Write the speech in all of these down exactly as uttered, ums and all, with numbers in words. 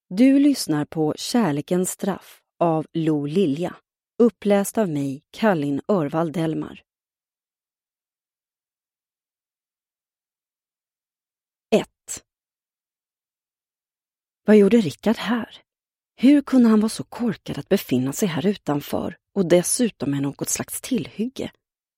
Du lyssnar på Kärlekens straff av Lo Lilja, uppläst av mig, Kallin Örvald Delmar. ett. Vad gjorde Rickard här? Hur kunde han vara så korkad att befinna sig här utanför och dessutom med något slags tillhygge?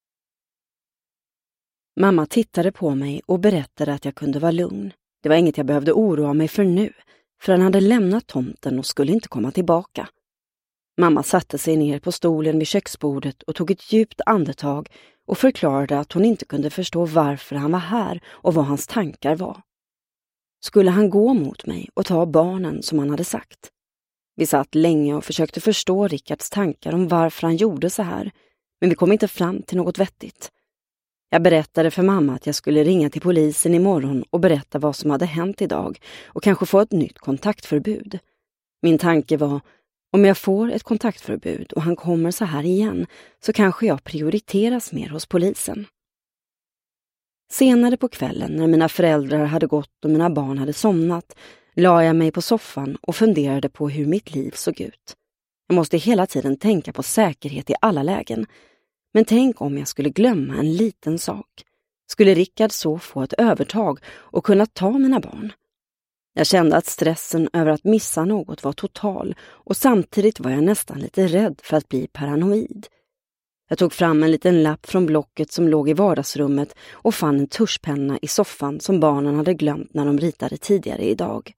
Mamma tittade på mig och berättade att jag kunde vara lugn. Det var inget jag behövde oroa mig för nu, för han hade lämnat tomten och skulle inte komma tillbaka. Mamma satte sig ner på stolen vid köksbordet och tog ett djupt andetag och förklarade att hon inte kunde förstå varför han var här och vad hans tankar var. Skulle han gå mot mig och ta barnen som han hade sagt? Vi satt länge och försökte förstå Rickards tankar om varför han gjorde så här, men vi kom inte fram till något vettigt. Jag berättade för mamma att jag skulle ringa till polisen imorgon och berätta vad som hade hänt idag och kanske få ett nytt kontaktförbud. Min tanke var, om jag får ett kontaktförbud och han kommer så här igen så kanske jag prioriteras mer hos polisen. Senare på kvällen när mina föräldrar hade gått och mina barn hade somnat la jag mig på soffan och funderade på hur mitt liv såg ut. Jag måste hela tiden tänka på säkerhet i alla lägen. Men tänk om jag skulle glömma en liten sak. Skulle Rickard så få ett övertag och kunna ta mina barn? Jag kände att stressen över att missa något var total och samtidigt var jag nästan lite rädd för att bli paranoid. Jag tog fram en liten lapp från blocket som låg i vardagsrummet och fann en tuschpenna i soffan som barnen hade glömt när de ritade tidigare idag.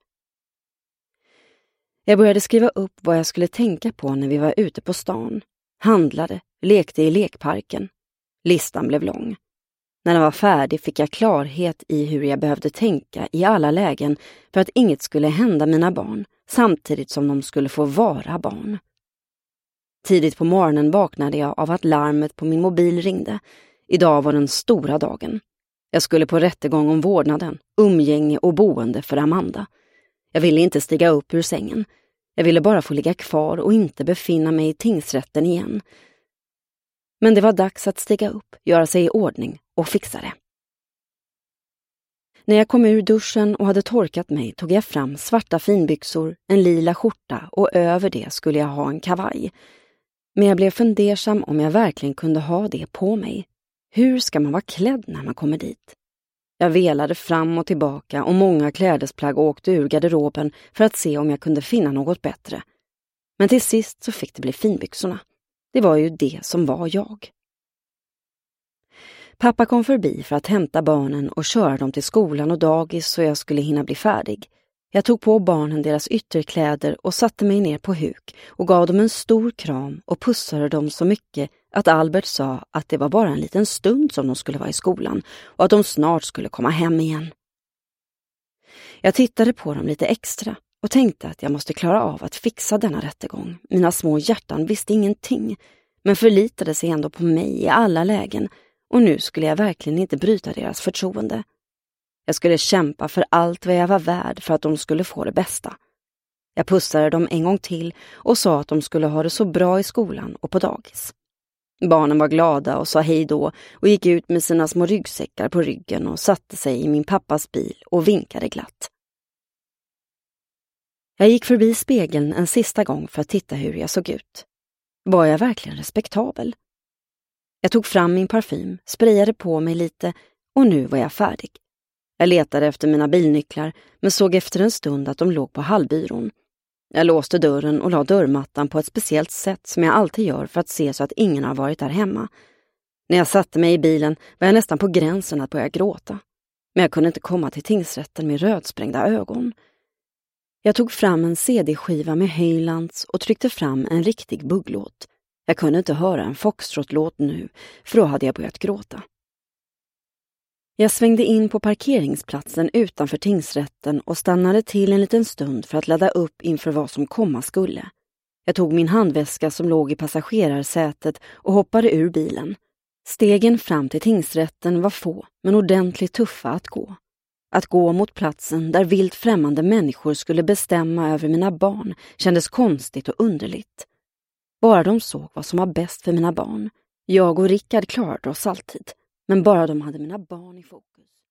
Jag började skriva upp vad jag skulle tänka på när vi var ute på stan, handlade, lekte i lekparken. Listan blev lång. När den var färdig fick jag klarhet i hur jag behövde tänka i alla lägen för att inget skulle hända mina barn, samtidigt som de skulle få vara barn. Tidigt på morgonen vaknade jag av att larmet på min mobil ringde. Idag var den stora dagen. Jag skulle på rättegång om vårdnaden, umgänge och boende för Amanda. Jag ville inte stiga upp ur sängen. Jag ville bara få ligga kvar och inte befinna mig i tingsrätten igen. Men det var dags att stiga upp, göra sig i ordning och fixa det. När jag kom ur duschen och hade torkat mig tog jag fram svarta finbyxor, en lila skjorta och över det skulle jag ha en kavaj. Men jag blev fundersam om jag verkligen kunde ha det på mig. Hur ska man vara klädd när man kommer dit? Jag velade fram och tillbaka och många klädesplagg åkte ur garderoben för att se om jag kunde finna något bättre. Men till sist så fick det bli finbyxorna. Det var ju det som var jag. Pappa kom förbi för att hämta barnen och köra dem till skolan och dagis så jag skulle hinna bli färdig. Jag tog på barnen deras ytterkläder och satte mig ner på huk och gav dem en stor kram och pussade dem så mycket att Albert sa att det var bara en liten stund som de skulle vara i skolan och att de snart skulle komma hem igen. Jag tittade på dem lite extra och tänkte att jag måste klara av att fixa denna rättegång. Mina små hjärtan visste ingenting, men förlitade sig ändå på mig i alla lägen och nu skulle jag verkligen inte bryta deras förtroende. Jag skulle kämpa för allt vad jag var värd för att de skulle få det bästa. Jag pussade dem en gång till och sa att de skulle ha det så bra i skolan och på dagis. Barnen var glada och sa hej då och gick ut med sina små ryggsäckar på ryggen och satte sig i min pappas bil och vinkade glatt. Jag gick förbi spegeln en sista gång för att titta hur jag såg ut. Var jag verkligen respektabel? Jag tog fram min parfym, sprayade på mig lite och nu var jag färdig. Jag letade efter mina bilnycklar men såg efter en stund att de låg på hallbyrån. Jag låste dörren och la dörrmattan på ett speciellt sätt som jag alltid gör för att se så att ingen har varit där hemma. När jag satte mig i bilen var jag nästan på gränsen att börja gråta. Men jag kunde inte komma till tingsrätten med rödsprängda ögon. Jag tog fram en C D-skiva med Höjlands och tryckte fram en riktig bugglåt. Jag kunde inte höra en foxtrot-låt nu, för då hade jag börjat gråta. Jag svängde in på parkeringsplatsen utanför tingsrätten och stannade till en liten stund för att ladda upp inför vad som komma skulle. Jag tog min handväska som låg i passagerarsätet och hoppade ur bilen. Stegen fram till tingsrätten var få, men ordentligt tuffa att gå. Att gå mot platsen där vilt främmande människor skulle bestämma över mina barn kändes konstigt och underligt. Bara de såg vad som var bäst för mina barn. Jag och Rickard klarade oss alltid, men bara de hade mina barn i fokus.